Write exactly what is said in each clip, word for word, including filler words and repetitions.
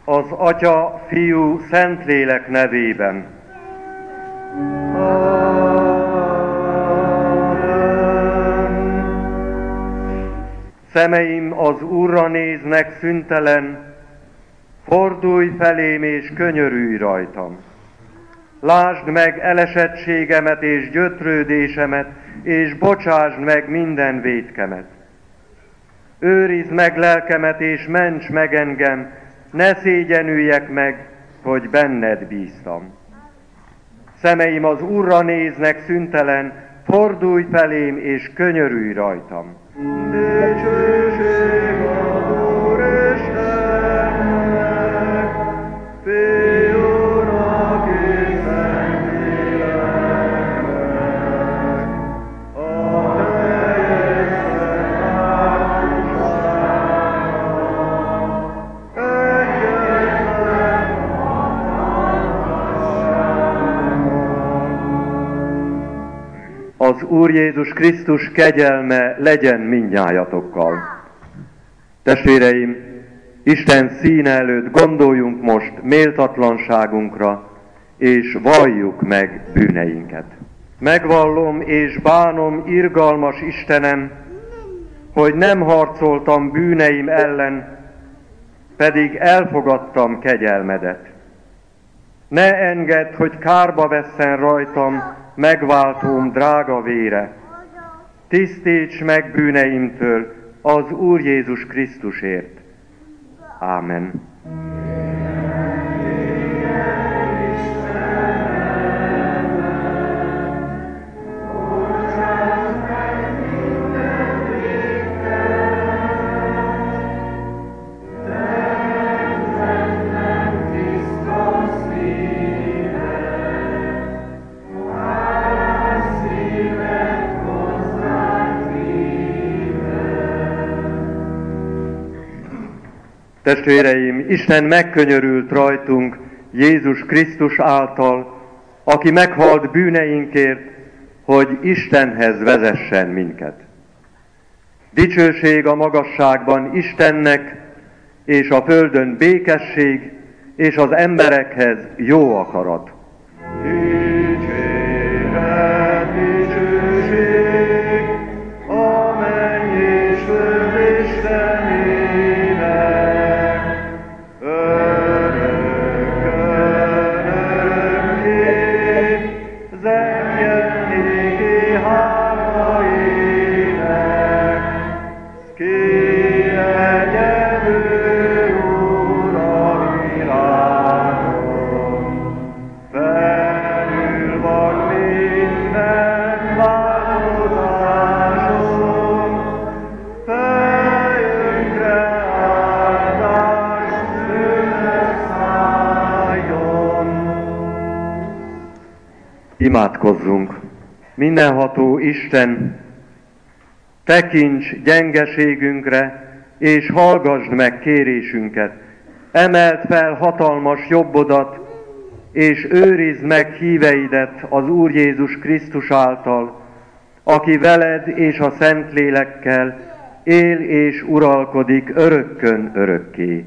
Az Atya, Fiú, Szentlélek nevében. Szemeim az Úrra néznek szüntelen, fordulj felém és könyörülj rajtam. Lásd meg elesettségemet és gyötrődésemet, és bocsásd meg minden vétkemet. Őrizd meg lelkemet és ments meg engem, ne szégyenüljek meg, hogy benned bíztam. Szemeim az Úrra néznek szüntelen, fordulj felém és könyörülj rajtam. Dicsőség az Úr Istennek, Fiúnak és Szentléleknek, a teljesen háromságra, egyetlen Az Úr Jézus Krisztus kegyelme legyen mindnyájatokkal. Testvéreim, Isten színe előtt gondoljunk most méltatlanságunkra, és valljuk meg bűneinket. Megvallom és bánom, irgalmas Istenem, hogy nem harcoltam bűneim ellen, pedig elfogadtam kegyelmedet. Ne engedd, hogy kárba vesszen rajtam megváltóm drága vére. Tisztíts meg bűneimtől az Úr Jézus Krisztusért. Ámen. Testvéreim, Isten megkönyörült rajtunk Jézus Krisztus által, aki meghalt bűneinkért, hogy Istenhez vezessen minket. Dicsőség a magasságban Istennek, és a földön békesség, és az emberekhez jó akarat. Dicséret, dicsőség, a menny és föld Istenének, Imádkozzunk! Mindenható Isten, tekints gyengeségünkre, és hallgasd meg kérésünket. Emeld fel hatalmas jobbodat, és őrizd meg híveidet az Úr Jézus Krisztus által, aki veled és a Szentlélekkel él és uralkodik örökkön örökké.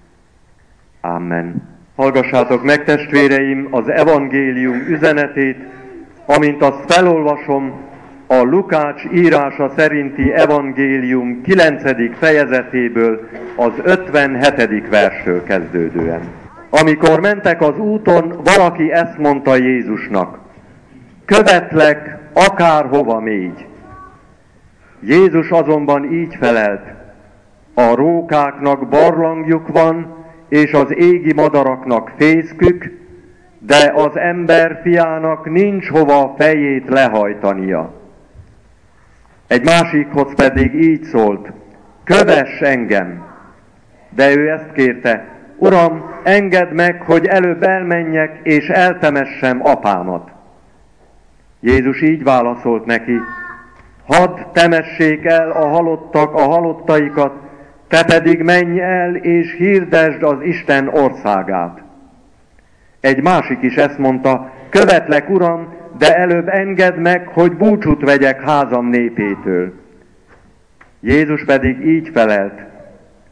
Amen. Hallgassátok meg, testvéreim, az evangélium üzenetét, amint azt felolvasom a Lukács írása szerinti evangélium kilencedik fejezetéből, az ötvenhetedik verstől kezdődően. Amikor mentek az úton, valaki ezt mondta Jézusnak: követlek, akárhova mégy. Jézus azonban így felelt: a rókáknak barlangjuk van, és az égi madaraknak fészkük, de az ember fiának nincs hova fejét lehajtania. Egy másikhoz pedig így szólt: kövess engem! De ő ezt kérte: Uram, engedd meg, hogy előbb elmenjek, és eltemessem apámat. Jézus így válaszolt neki: hadd temessék el a halottak a halottaikat, te pedig menj el, és hirdesd az Isten országát. Egy másik is ezt mondta: követlek, Uram, de előbb engedd meg, hogy búcsút vegyek házam népétől. Jézus pedig így felelt: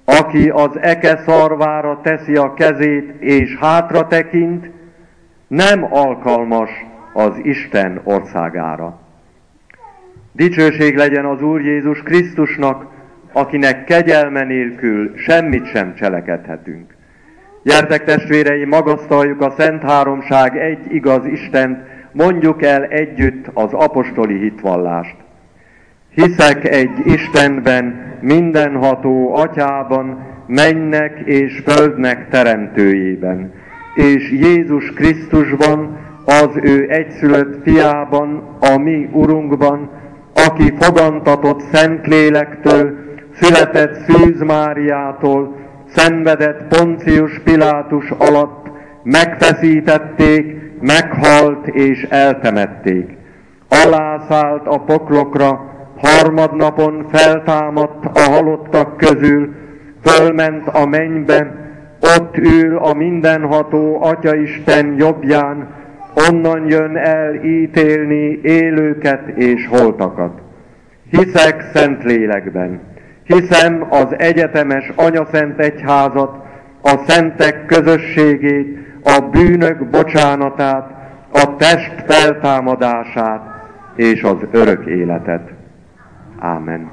Aki az eke szarvára teszi a kezét és hátra tekint, nem alkalmas az Isten országára. Dicsőség legyen az Úr Jézus Krisztusnak, akinek kegyelme nélkül semmit sem cselekedhetünk. Gyertek testvéreim, magasztaljuk a Szent Háromság egy igaz Istent, mondjuk el együtt az apostoli hitvallást. Hiszek egy Istenben, mindenható Atyában, mennek és földnek teremtőjében, és Jézus Krisztusban, az ő egyszülött fiában, a mi Urunkban, aki fogantatott Szentlélektől, született Szűz Máriától, szenvedett Poncius Pilátus alatt, megfeszítették, meghalt és eltemették. Alászállt a poklokra, harmadnapon feltámadt a halottak közül, fölment a mennybe, ott ül a mindenható Atyaisten jobbján, onnan jön el ítélni élőket és holtakat. Hiszek Szentlélekben, hiszem az egyetemes Anyaszent Egyházat, a szentek közösségét, a bűnök bocsánatát, a test feltámadását és az örök életet. Ámen.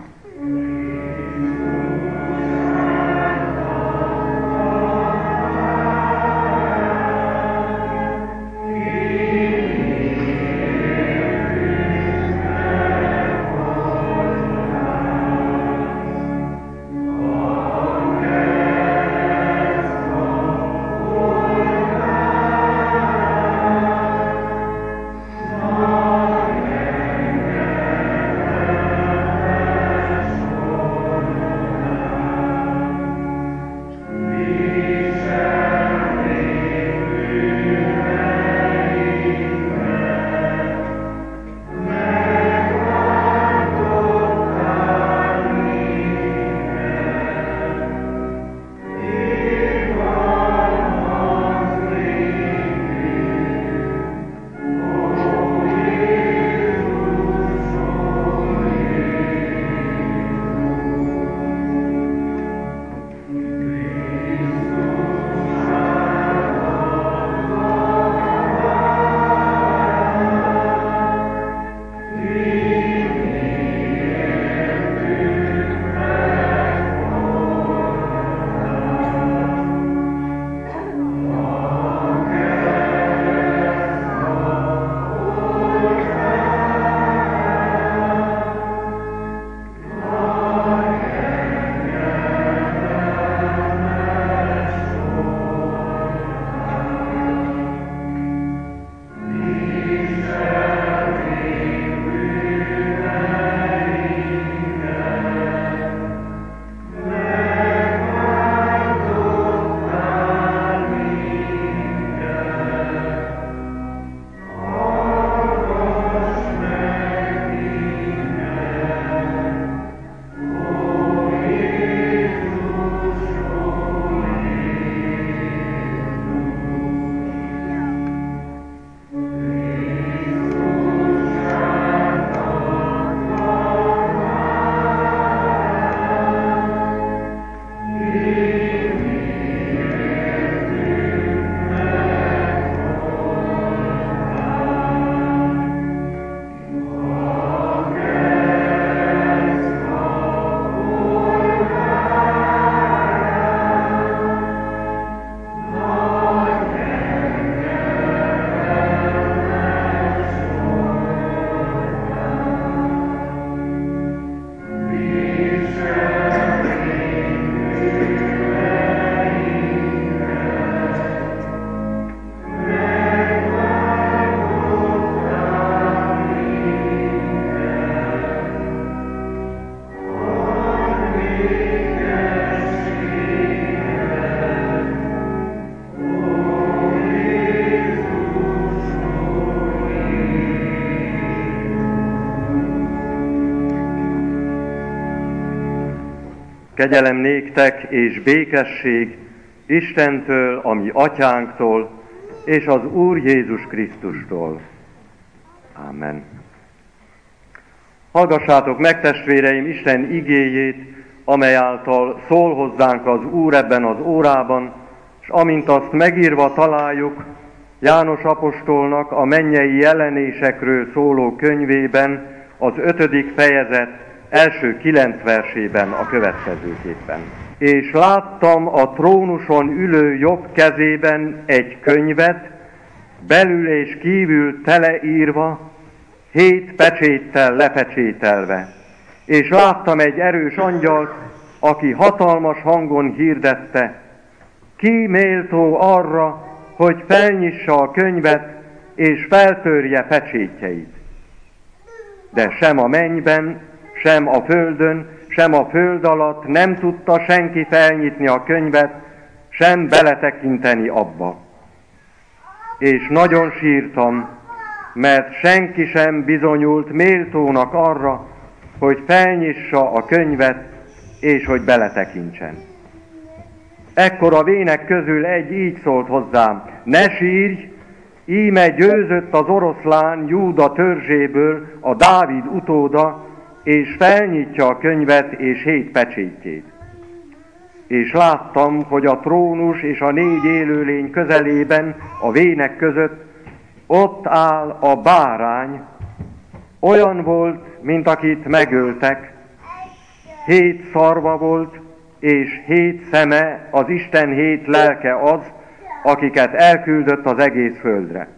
Kegyelem néktek és békesség Istentől, a mi atyánktól, és az Úr Jézus Krisztustól. Ámen. Hallgassátok meg, testvéreim, Isten igéjét amely által szól hozzánk az Úr ebben az órában, és amint azt megírva találjuk János apostolnak a mennyei jelenésekről szóló könyvében, az ötödik fejezet első kilenc versében a következőképpen. És láttam a trónuson ülő jobb kezében egy könyvet, belül és kívül teleírva, hét pecséttel lepecsételve. És láttam egy erős angyalt, aki hatalmas hangon hirdette, ki méltó arra, hogy felnyissa a könyvet, és feltörje pecsétjeit. De sem a mennyben, sem a földön, sem a föld alatt nem tudta senki felnyitni a könyvet, sem beletekinteni abba. És nagyon sírtam, mert senki sem bizonyult méltónak arra, hogy felnyissa a könyvet, és hogy beletekintsen. Ekkor a vének közül egy így szólt hozzám, ne sírj, íme győzött az oroszlán Júda törzséből a Dávid utóda, és felnyitja a könyvet és hét pecsétjét. És láttam, hogy a trónus és a négy élőlény közelében, a vének között, ott áll a bárány, olyan volt, mint akit megöltek, hét szarva volt, és hét szeme, az Isten hét lelke az, akiket elküldött az egész földre.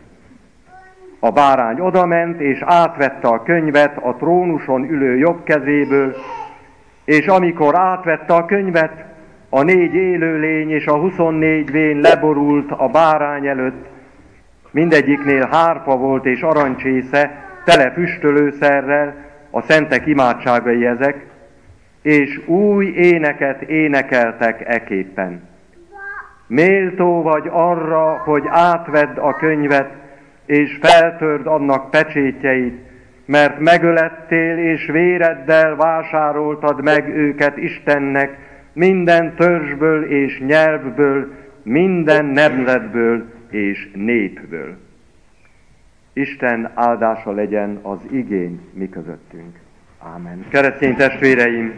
A bárány odament, és átvette a könyvet a trónuson ülő jobb kezéből, és amikor átvette a könyvet, a négy élőlény és a huszonnégy vén leborult a bárány előtt, mindegyiknél hárfa volt és arancsésze, tele füstölőszerrel, a szentek imádságai ezek, és új éneket énekeltek eképpen. Méltó vagy arra, hogy átvedd a könyvet, és feltörd annak pecsétjeit, mert megölettél, és véreddel vásároltad meg őket Istennek minden törzsből és nyelvből, minden nemzetből és népből. Isten áldása legyen az igén mi közöttünk. Ámen. Keresztény testvéreim,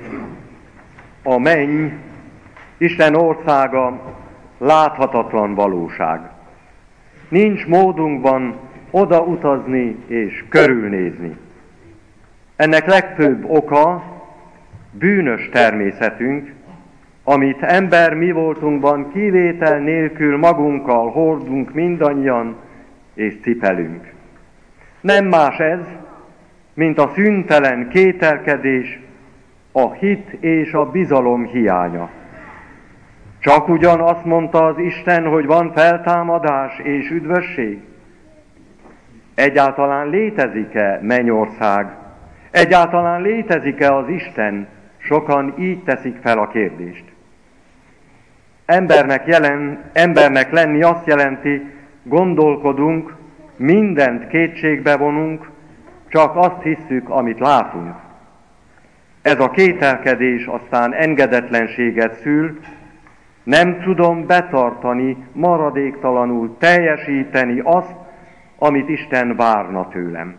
a menny, Isten országa láthatatlan valóság. Nincs módunkban odautazni és körülnézni. Ennek legfőbb oka bűnös természetünk, amit ember mi voltunkban kivétel nélkül magunkkal hordunk mindannyian és cipelünk. Nem más ez, mint a szüntelen kételkedés, a hit és a bizalom hiánya. Csak ugyan azt mondta az Isten, hogy van feltámadás és üdvösség? Egyáltalán létezik-e mennyország? Egyáltalán létezik-e az Isten? Sokan így teszik fel a kérdést. Embernek, jelen, embernek lenni azt jelenti, gondolkodunk, mindent kétségbe vonunk, csak azt hisszük, amit látunk. Ez a kételkedés aztán engedetlenséget szül, nem tudom betartani, maradéktalanul teljesíteni azt, amit Isten várna tőlem.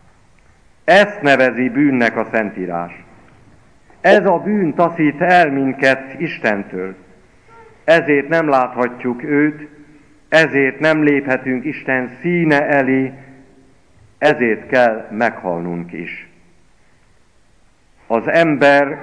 Ezt nevezi bűnnek a Szentírás. Ez a bűn taszít el minket Istentől. Ezért nem láthatjuk őt, ezért nem léphetünk Isten színe elé, ezért kell meghalnunk is. Az ember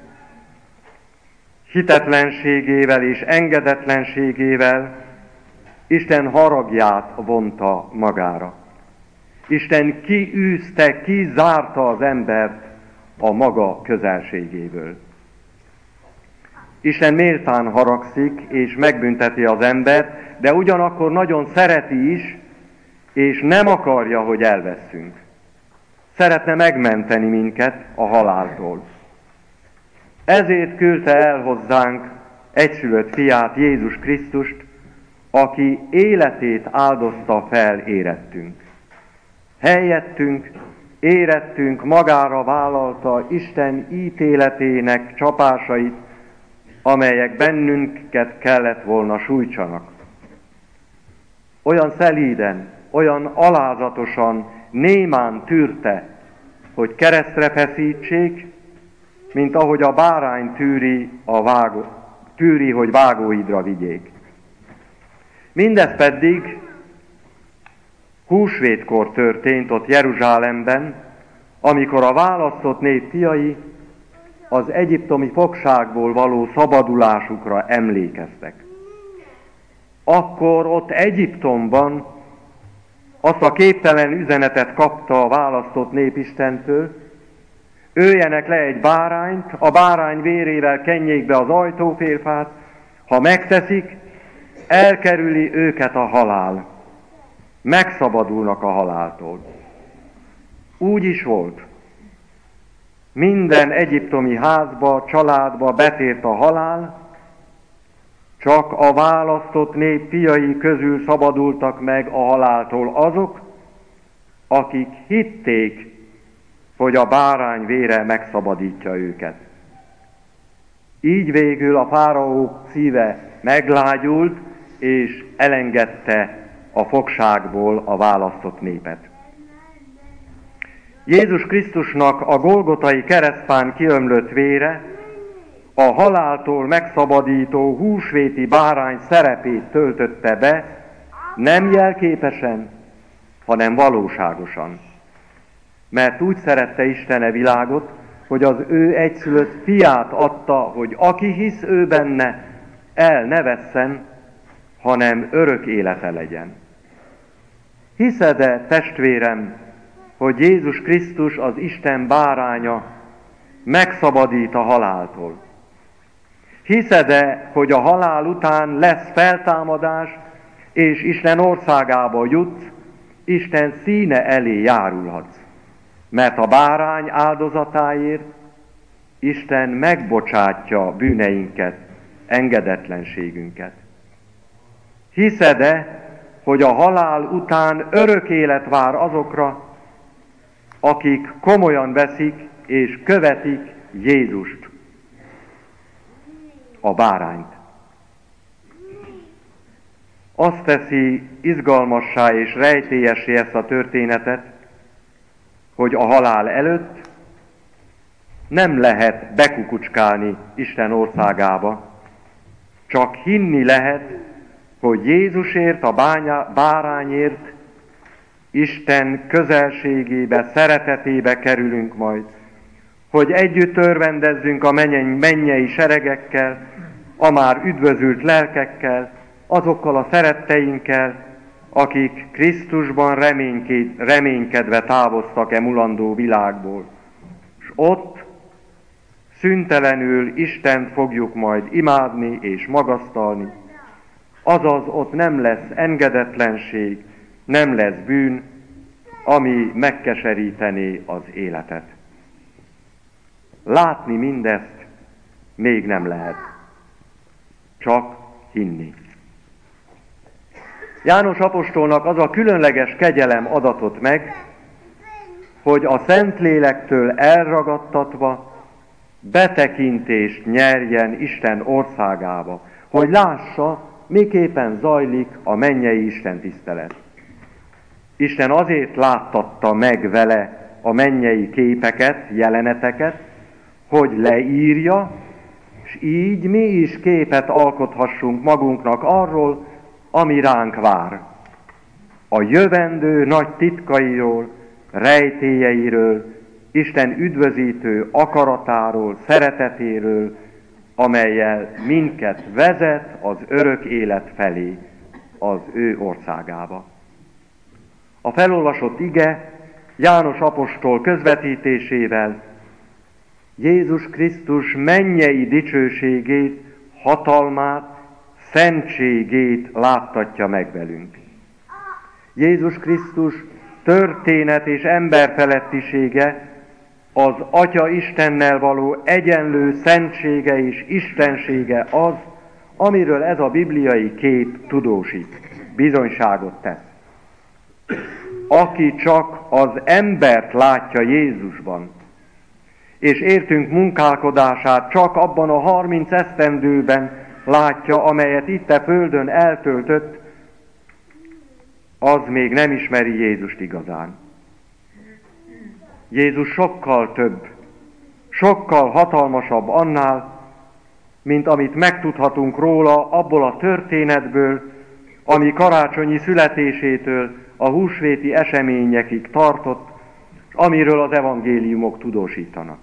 hitetlenségével és engedetlenségével Isten haragját vonta magára. Isten kiűzte, kizárta az embert a maga közelségéből. Isten méltán haragszik és megbünteti az embert, de ugyanakkor nagyon szereti is, és nem akarja, hogy elveszünk. Szeretne megmenteni minket a haláltól. Ezért küldte el hozzánk egyszülött fiát, Jézus Krisztust, aki életét áldozta fel érettünk. Helyettünk, érettünk magára vállalta Isten ítéletének csapásait, amelyek bennünket kellett volna sújtsanak. Olyan szelíden, olyan alázatosan, némán tűrte, hogy keresztre feszítsék, mint ahogy a bárány tűri, a vágó, tűri, hogy vágóidra vigyék. Mindez pedig húsvétkor történt ott Jeruzsálemben, amikor a választott nép fiai az egyiptomi fogságból való szabadulásukra emlékeztek. Akkor ott Egyiptomban azt a képtelen üzenetet kapta a választott nép Istentől, öljenek le egy bárányt, a bárány vérével kenjék be az ajtófélfát, ha megteszik, elkerüli őket a halál. Megszabadulnak a haláltól. Úgy is volt. Minden egyiptomi házba, családba betért a halál, csak a választott nép fiai közül szabadultak meg a haláltól azok, akik hitték, hogy a bárány vére megszabadítja őket. Így végül a fáraó szíve meglágyult, és elengedte a fogságból a választott népet. Jézus Krisztusnak a Golgotai keresztfán kiömlött vére a haláltól megszabadító húsvéti bárány szerepét töltötte be, nem jelképesen, hanem valóságosan. Mert úgy szerette Isten a világot, hogy az ő egyszülött fiát adta, hogy aki hisz ő benne, el ne vesszen, hanem örök élete legyen. Hiszed-e, testvérem, hogy Jézus Krisztus az Isten báránya megszabadít a haláltól? Hiszed-e, hogy a halál után lesz feltámadás, és Isten országába jutsz, Isten színe elé járulhatsz? Mert a bárány áldozatáért Isten megbocsátja bűneinket, engedetlenségünket. Hiszed-e, hogy a halál után örök élet vár azokra, akik komolyan veszik és követik Jézust, a bárányt? Azt teszi izgalmassá és rejtélyessé ezt a történetet, hogy a halál előtt nem lehet bekukucskálni Isten országába, csak hinni lehet, hogy Jézusért, a bánya, bárányért Isten közelségébe, szeretetébe kerülünk majd, hogy együtt örvendezzünk a mennyei seregekkel, a már üdvözült lelkekkel, azokkal a szeretteinkkel, akik Krisztusban reménykedve távoztak e mulandó világból. És ott szüntelenül Istent fogjuk majd imádni és magasztalni, azaz ott nem lesz engedetlenség, nem lesz bűn, ami megkeserítené az életet. Látni mindezt még nem lehet, csak hinni. János apostolnak az a különleges kegyelem adatott meg, hogy a Szentlélektől elragadtatva betekintést nyerjen Isten országába, hogy lássa, miképpen zajlik a mennyei Isten tisztelet. Isten azért láttatta meg vele a mennyei képeket, jeleneteket, hogy leírja, és így mi is képet alkothassunk magunknak arról, ami ránk vár. A jövendő nagy titkairól, rejtélyeiről, Isten üdvözítő akaratáról, szeretetéről, amellyel minket vezet az örök élet felé, az ő országába. A felolvasott ige János apostol közvetítésével Jézus Krisztus mennyei dicsőségét, hatalmát, szentségét láttatja meg velünk. Jézus Krisztus történet és emberfelettisége, az Atya Istennel való egyenlő szentsége és istensége az, amiről ez a bibliai kép tudósít, bizonyságot tesz. Aki csak az embert látja Jézusban, és értünk munkálkodását csak abban a harminc esztendőben látja, amelyet itt a földön eltöltött, az még nem ismeri Jézust igazán. Jézus sokkal több, sokkal hatalmasabb annál, mint amit megtudhatunk róla abból a történetből, ami karácsonyi születésétől a húsvéti eseményekig tartott, amiről az evangéliumok tudósítanak.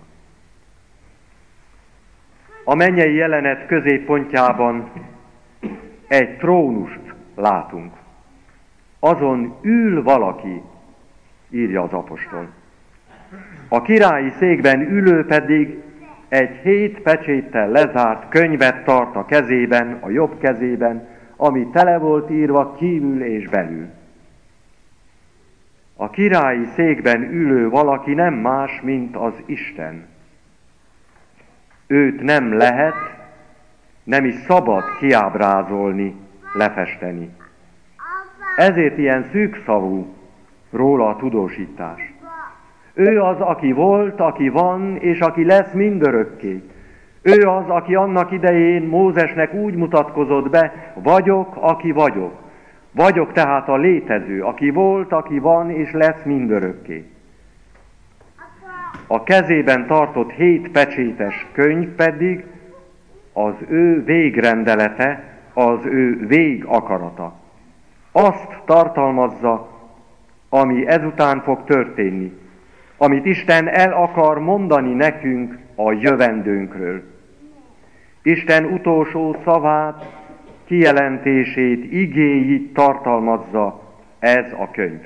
A mennyei jelenet középpontjában egy trónust látunk. Azon ül valaki, írja az apostol. A királyi székben ülő pedig egy hét pecséttel lezárt könyvet tart a kezében, a jobb kezében, ami tele volt írva kívül és belül. A királyi székben ülő valaki nem más, mint az Isten. Őt nem lehet, nem is szabad kiábrázolni, lefesteni. Ezért ilyen szűkszavú róla a tudósítás. Ő az, aki volt, aki van, és aki lesz mindörökké. Ő az, aki annak idején Mózesnek úgy mutatkozott be, vagyok, aki vagyok. Vagyok tehát a létező, aki volt, aki van, és lesz mindörökké. A kezében tartott hét pecsétes könyv pedig az ő végrendelete, az ő végakarata. Azt tartalmazza, ami ezután fog történni, amit Isten el akar mondani nekünk a jövendőnkről. Isten utolsó szavát, kijelentését, igéit tartalmazza ez a könyv.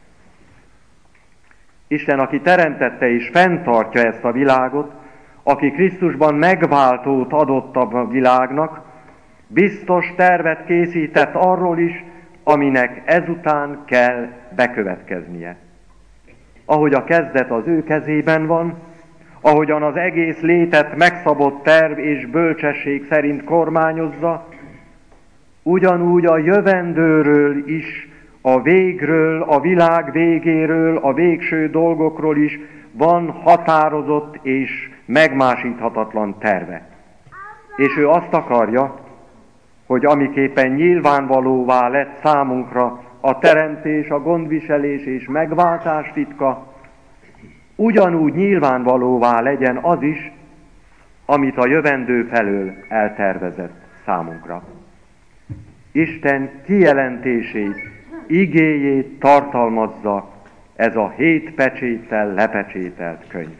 Isten, aki teremtette és fenntartja ezt a világot, aki Krisztusban megváltót adott a világnak, biztos tervet készített arról is, aminek ezután kell bekövetkeznie. Ahogy a kezdet az ő kezében van, ahogyan az egész létet megszabott terv és bölcsesség szerint kormányozza, ugyanúgy a jövendőről is, a végről, a világ végéről, a végső dolgokról is van határozott és megmásíthatatlan terve. És ő azt akarja, hogy amiképpen nyilvánvalóvá lett számunkra a teremtés, a gondviselés és megváltás titka, ugyanúgy nyilvánvalóvá legyen az is, amit a jövendő felől eltervezett számunkra. Isten kijelentését, igéjét tartalmazza ez a hét pecséttel lepecsételt könyv.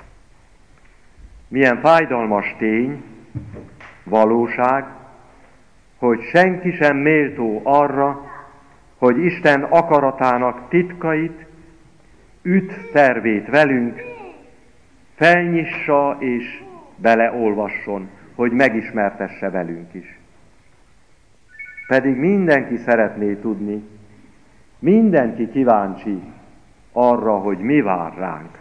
Milyen fájdalmas tény, valóság, hogy senki sem méltó arra, hogy Isten akaratának titkait, üt tervét velünk, felnyissa és beleolvasson, hogy megismertesse velünk is. Pedig mindenki szeretné tudni, mindenki kíváncsi arra, hogy mi vár ránk.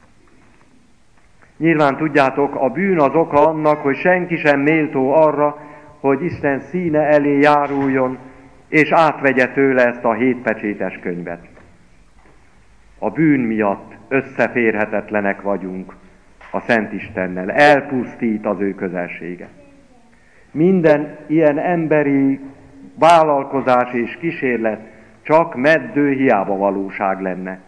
Nyilván tudjátok, a bűn az oka annak, hogy senki sem méltó arra, hogy Isten színe elé járuljon, és átvegye tőle ezt a hétpecsétes könyvet. A bűn miatt összeférhetetlenek vagyunk a Szent Istennel, elpusztít az ő közelsége. Minden ilyen emberi vállalkozás és kísérlet csak meddő hiába valóság lenne.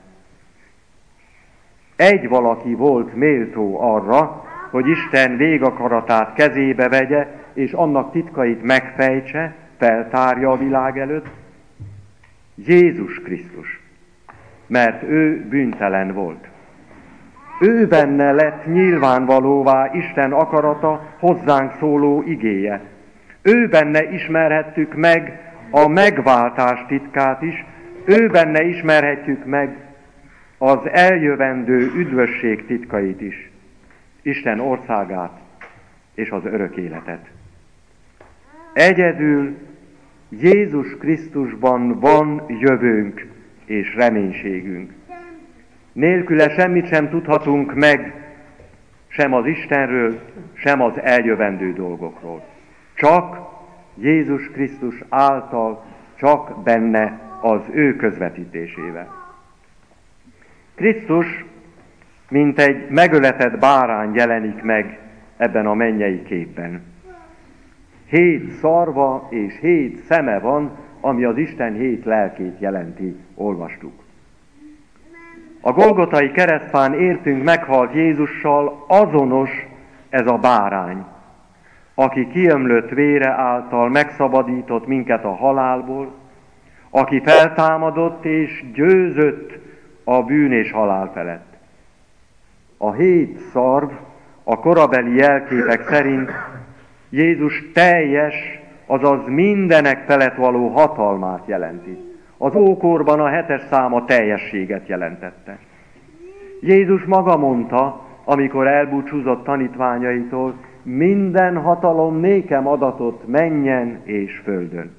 Egy valaki volt méltó arra, hogy Isten végakaratát kezébe vegye, és annak titkait megfejtse, feltárja a világ előtt, Jézus Krisztus, mert ő bűntelen volt. Ő benne lett nyilvánvalóvá Isten akarata, hozzánk szóló igéje. Ő benne ismerhettük meg a megváltás titkát is, ő benne ismerhetjük meg az eljövendő üdvösség titkait is, Isten országát és az örök életet. Egyedül Jézus Krisztusban van jövőnk és reménységünk. Nélküle semmit sem tudhatunk meg, sem az Istenről, sem az eljövendő dolgokról. Csak Jézus Krisztus által, csak benne az ő közvetítésével. Krisztus, mint egy megöletett bárány jelenik meg ebben a mennyei képben. Hét szarva és hét szeme van, ami az Isten hét lelkét jelenti, olvastuk. A Golgotai keresztfán értünk meghalt Jézussal, azonos ez a bárány, aki kiömlött vére által megszabadított minket a halálból, aki feltámadott és győzött a bűn és halál felett. A hét szarv a korabeli jelképek szerint Jézus teljes, azaz mindenek felett való hatalmát jelenti. Az ókorban a hetes szám a teljességet jelentette. Jézus maga mondta, amikor elbúcsúzott tanítványaitól, minden hatalom nékem adatott mennyen és földön.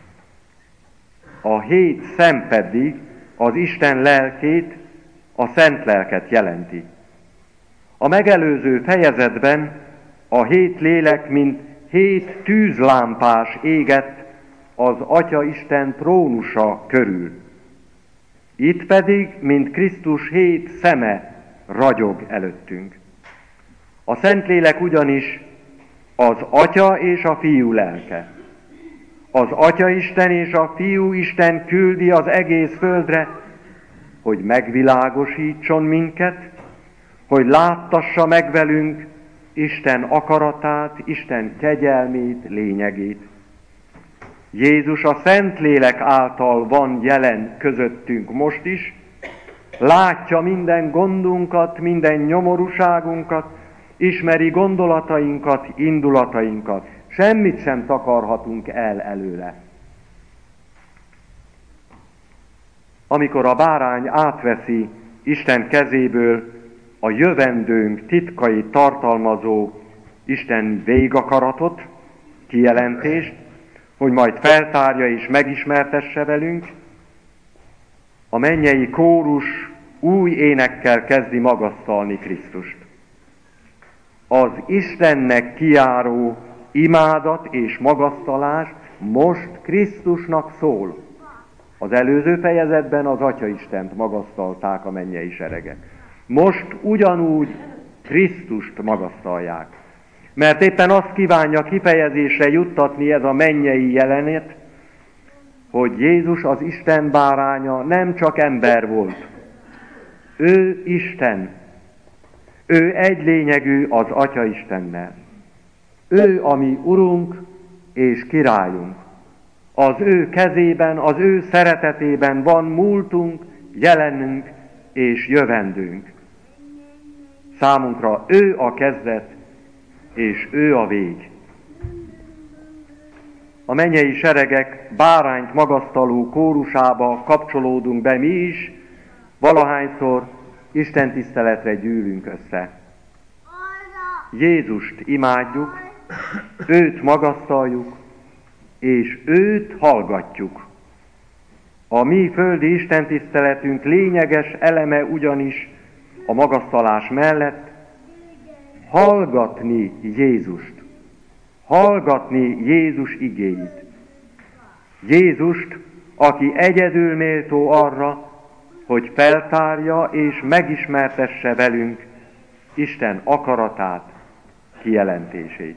A hét szem pedig az Isten lelkét, a szent lelket jelenti. A megelőző fejezetben a hét lélek, mint hét tűzlámpás égett az Atya Isten trónusa körül. Itt pedig, mint Krisztus hét szeme ragyog előttünk. A Szentlélek ugyanis az Atya és a Fiú lelke. Az Atya Isten és a Fiú Isten küldi az egész földre, hogy megvilágosítson minket, hogy láttassa meg velünk Isten akaratát, Isten kegyelmét, lényegét. Jézus a Szentlélek által van jelen közöttünk most is, látja minden gondunkat, minden nyomorúságunkat, ismeri gondolatainkat, indulatainkat. Semmit sem takarhatunk el előle. Amikor a bárány átveszi Isten kezéből a jövendőnk titkait tartalmazó Isten végakaratot, kijelentést, hogy majd feltárja és megismertesse velünk, a mennyei kórus új énekkel kezdi magasztalni Krisztust. Az Istennek kijáró imádat és magasztalás most Krisztusnak szól. Az előző fejezetben az Atya Istent magasztalták a mennyei seregek. Most ugyanúgy Krisztust magasztalják. Mert éppen azt kívánja kifejezésre juttatni ez a mennyei jelenet, hogy Jézus az Isten báránya nem csak ember volt. Ő Isten. Ő egy lényegű az Atya Istennel. Ő a mi Urunk és Királyunk. Az ő kezében, az ő szeretetében van múltunk, jelenünk és jövendőnk. Számunkra ő a kezdet, és ő a vég. A mennyei seregek bárányt magasztaló kórusába kapcsolódunk be mi is, valahányszor Isten tiszteletre gyűlünk össze. Jézust imádjuk, őt magasztaljuk, és őt hallgatjuk. A mi földi istentiszteletünk lényeges eleme ugyanis a magasztalás mellett hallgatni Jézust, hallgatni Jézus igéit. Jézust, aki egyedül méltó arra, hogy feltárja és megismertesse velünk Isten akaratát, kijelentését.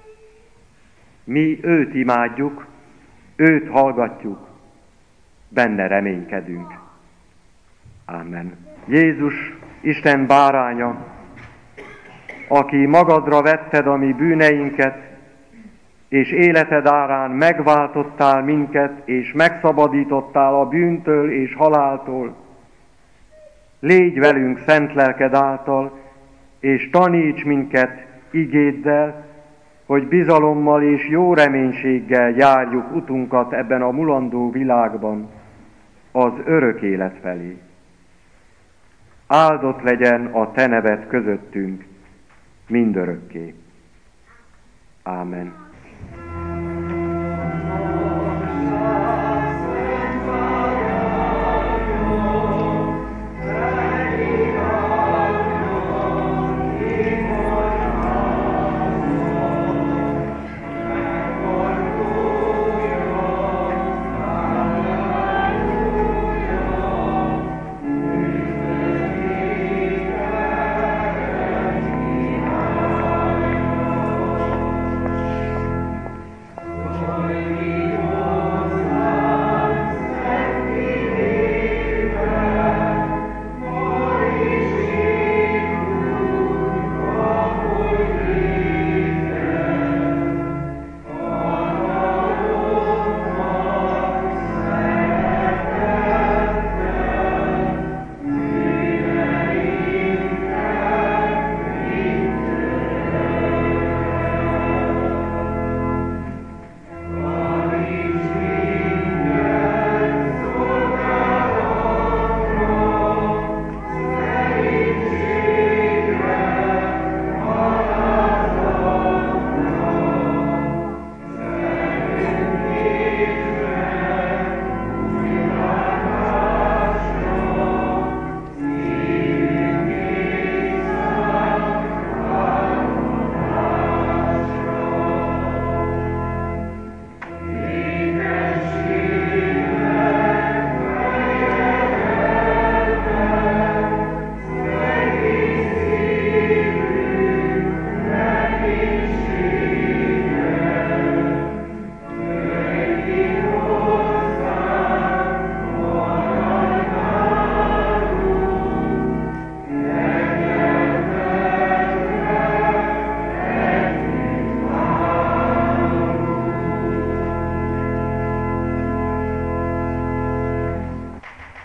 Mi őt imádjuk, őt hallgatjuk, benne reménykedünk. Ámen. Jézus, Isten báránya, aki magadra vetted a mi bűneinket, és életed árán megváltottál minket, és megszabadítottál a bűntől és haláltól. Légy velünk szent lelked által, és taníts minket igéddel, hogy bizalommal és jó reménységgel járjuk utunkat ebben a mulandó világban, az örök élet felé. Áldott legyen a te neved közöttünk mindörökké. Ámen.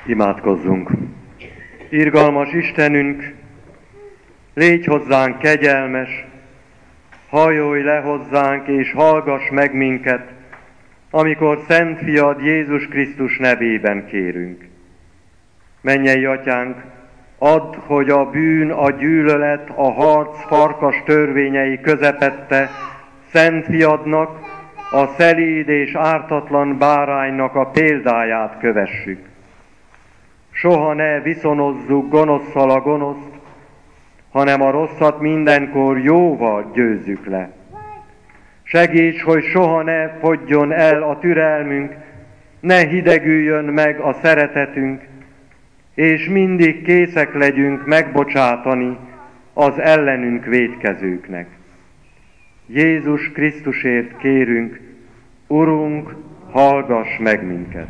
Imádkozzunk! Irgalmas Istenünk, légy hozzánk kegyelmes, hajolj le hozzánk és hallgass meg minket, amikor Szent Fiad Jézus Krisztus nevében kérünk. Mennyei Atyánk, add, hogy a bűn, a gyűlölet, a harc farkas törvényei közepette Szent Fiadnak, a szelíd és ártatlan báránynak a példáját kövessük. Soha ne viszonozzuk gonoszszal a gonoszt, hanem a rosszat mindenkor jóval győzzük le. Segíts, hogy soha ne fogyjon el a türelmünk, ne hidegüljön meg a szeretetünk, és mindig készek legyünk megbocsátani az ellenünk vétkezőknek. Jézus Krisztusért kérünk, Urunk, hallgass meg minket!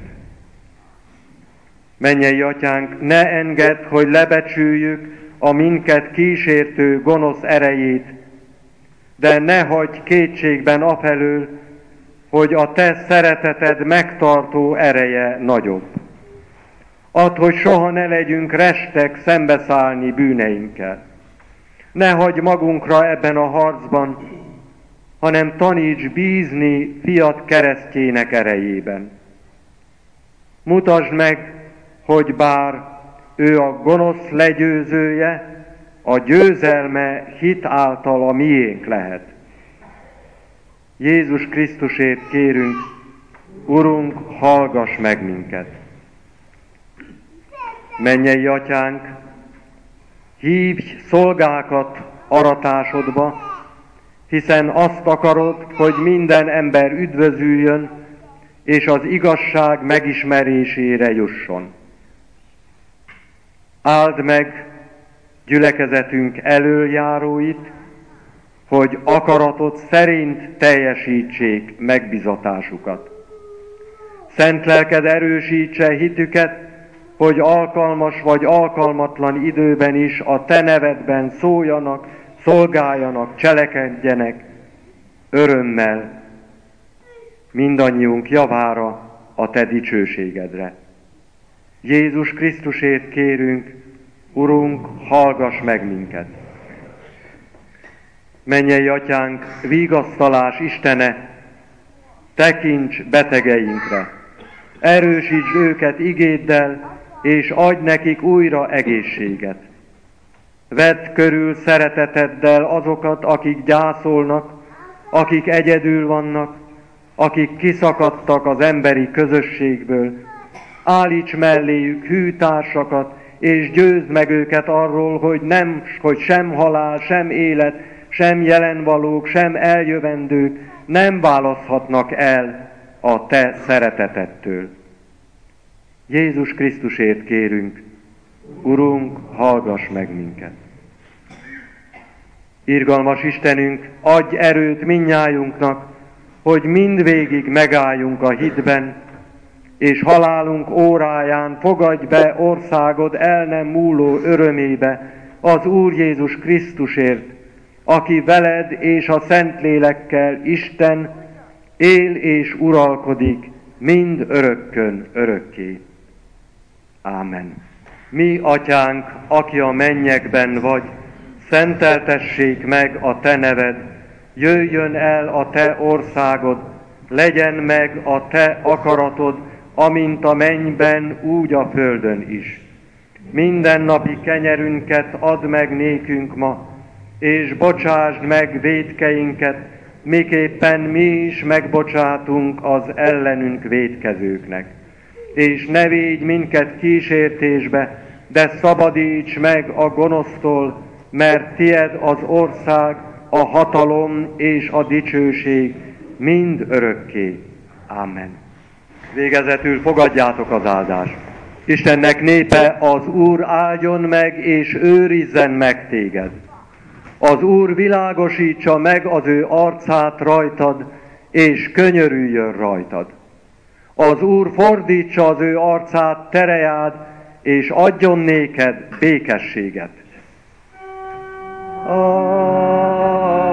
Mennyei Atyánk, ne engedd, hogy lebecsüljük a minket kísértő gonosz erejét, de ne hagyj kétségben afelől, hogy a Te szereteted megtartó ereje nagyobb. Add, hogy soha ne legyünk restek szembeszállni bűneinkkel. Ne hagyj magunkra ebben a harcban, hanem taníts bízni fiad keresztjének erejében. Mutasd meg, hogy bár ő a gonosz legyőzője, a győzelme hit által a miénk lehet. Jézus Krisztusért kérünk, Urunk, hallgass meg minket! Mennyei Atyánk, hívj szolgákat aratásodba, hiszen azt akarod, hogy minden ember üdvözüljön, és az igazság megismerésére jusson. Áld meg gyülekezetünk elöljáróit, hogy akaratod szerint teljesítsék megbizatásukat. Szent lelked erősítse hitüket, hogy alkalmas vagy alkalmatlan időben is a Te nevedben szóljanak, szolgáljanak, cselekedjenek örömmel mindannyiunk javára a Te dicsőségedre. Jézus Krisztusért kérünk, Urunk, hallgass meg minket! Mennyei Atyánk, vigasztalás Istene, tekints betegeinkre, erősítsd őket igéddel, és adj nekik újra egészséget. Vedd körül szereteteddel azokat, akik gyászolnak, akik egyedül vannak, akik kiszakadtak az emberi közösségből. Állíts melléjük hű társakat, és győzd meg őket arról, hogy, nem, hogy sem halál, sem élet, sem jelenvalók, sem eljövendők nem választhatnak el a Te szeretetettől. Jézus Krisztusért kérünk, Urunk, hallgass meg minket! Irgalmas Istenünk, adj erőt mindnyájunknak, hogy mindvégig megálljunk a hitben, és halálunk óráján fogadj be országod el nem múló örömébe az Úr Jézus Krisztusért, aki veled és a Szentlélekkel Isten él és uralkodik mind örökkön örökké. Ámen. Mi, Atyánk, aki a mennyekben vagy, szenteltessék meg a Te neved, jöjjön el a Te országod, legyen meg a Te akaratod, amint a mennyben, úgy a földön is. Mindennapi kenyerünket add meg nékünk ma, és bocsásd meg vétkeinket, miképpen mi is megbocsátunk az ellenünk vétkezőknek. És ne védj minket kísértésbe, de szabadíts meg a gonosztól, mert tied az ország, a hatalom és a dicsőség mind örökké. Ámen. Végezetül fogadjátok az áldást. Istennek népe, az Úr áldjon meg és őrizzen meg téged. Az Úr világosítsa meg az ő arcát rajtad, és könyörüljön rajtad. Az Úr fordítsa az ő arcát terejád, és adjon néked békességet. Amen.